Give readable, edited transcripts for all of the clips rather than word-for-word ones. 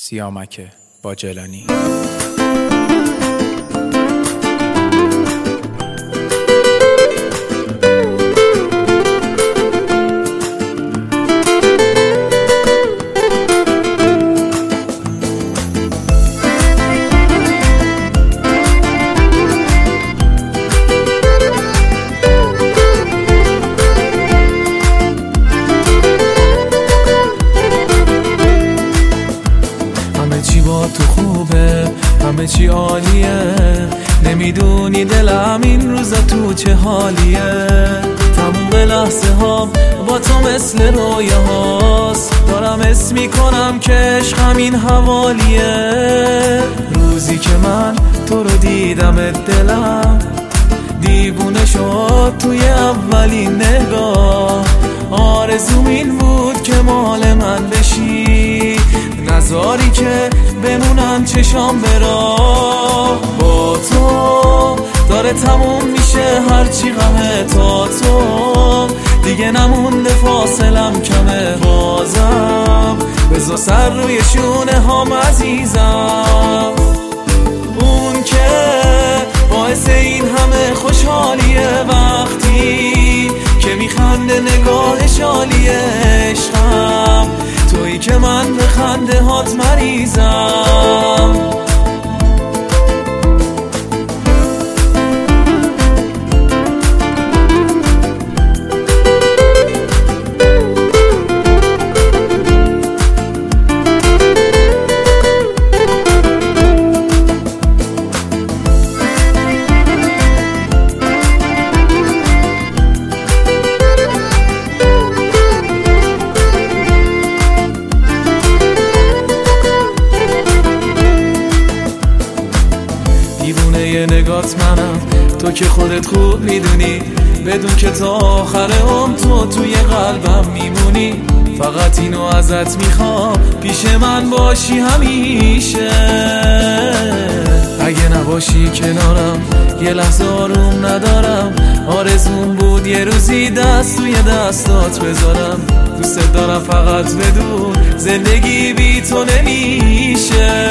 سیامک باجلانی. تو خوبه، همه چی عالیه، نمیدونی دلم این روزا تو چه حالیه. تموم لحظه هام با تو مثل رویه هاست، دارم حس میکنم که عشق همین حوالیه. روزی که من تو رو دیدم دلم دیوونه شد توی اولین نگاه. آرزوم این بود که مال من بشی، نذاری که بمونن چشام برا. با تو داره تموم میشه هرچی غمه، تا تو دیگه نمونده فاصلم کمه. بازم بذار سر روی شونه هام عزیزم، اون که باعث این همه خوشحالیه. وقتی که میخنده نگاهش عالیه، عشقم تویی که من به خنده هات مریضم. دیوونه یه نگات منم، تو که خودت خوب میدونی، بدون که تا آخر عمر تو توی قلبم میمونی. فقط اینو ازت میخوام پیش من باشی همیشه، اگه نباشی کنارم یه لحظه آروم ندارم. آرزوم بود یه روزی دست توی دستات بذارم، دوست دارم فقط بدون زندگی بی تو نمیشه.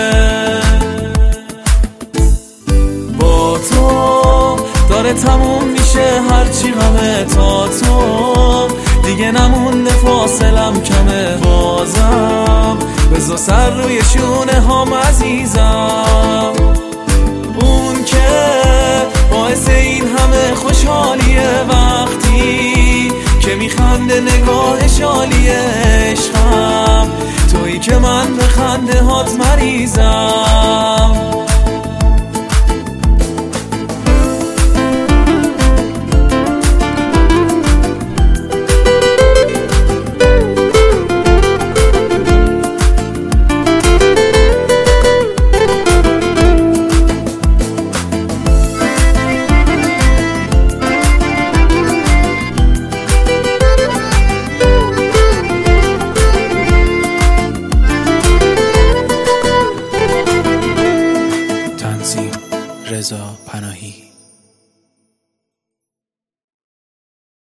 داره تموم میشه هرچی غمه، تا تو دیگه نمونده فاصلم کمه. بازم بذار سر روی شونه هام عزیزم، اون که باعث این همه خوشحالیه. وقتی که میخنده نگاهش عالیه، عشقم تویی که من به خنده هات مریضم.